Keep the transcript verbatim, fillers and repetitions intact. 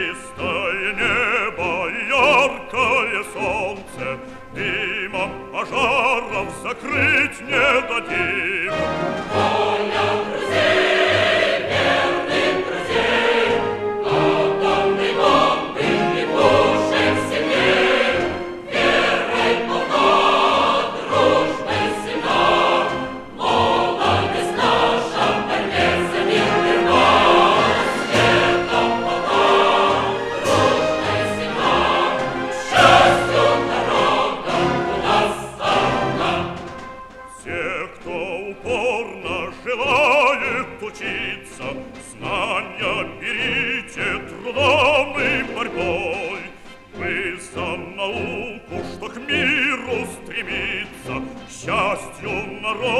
Чистое небо, яркое солнце, дымом пожаров закрыть не дадим. Воля друзей, верных друзей, атомной бомбы и пушек сильней, верой полна, дружбой сильна, молодость наша в борьбе за мир верна. Светом полна, дружбой сильна, счастью народа у нас одна. Все, кто упорно желает учиться, знания берите трудом и борьбой. Вы за науку, что к миру стремится, к счастью народа